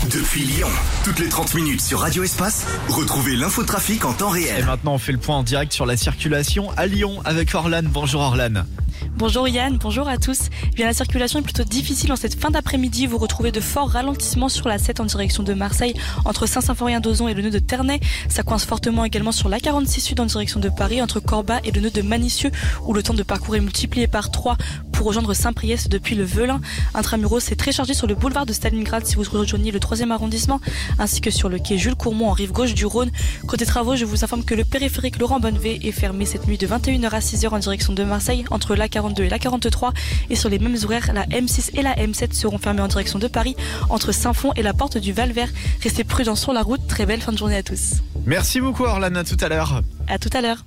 Depuis Lyon, toutes les 30 minutes sur Radio Espace, retrouvez l'infotrafic en temps Et réel. maintenant, on fait le point en direct sur la circulation à Lyon avec Orlan. Bonjour Orlan. Bonjour Yann, bonjour à tous. La circulation est plutôt difficile en cette fin d'après-midi. Vous retrouvez de forts ralentissements sur la 7 en direction de Marseille, entre Saint-Symphorien-d'Ozon et le nœud de Ternay. Ça coince fortement également sur la 46 Sud en direction de Paris, entre Corba et le nœud de Manicieux, où le temps de parcours est multiplié par 3 pour rejoindre Saint-Priest depuis le Velin. Intramuros, c'est très chargé sur le boulevard de Stalingrad si vous rejoignez le 3e arrondissement, ainsi que sur le quai Jules Courmont en rive gauche du Rhône. Côté travaux, je vous informe que le périphérique Laurent Bonnevé est fermé cette nuit de 21h à 6h en direction de Marseille, entre la 42 et la 43. Et sur les mêmes horaires, la M6 et la M7 seront fermées en direction de Paris, entre Saint-Fond et la porte du Val-Vert. Restez prudents sur la route. Très belle fin de journée à tous. Merci beaucoup Orlan, à tout à l'heure. À tout à l'heure.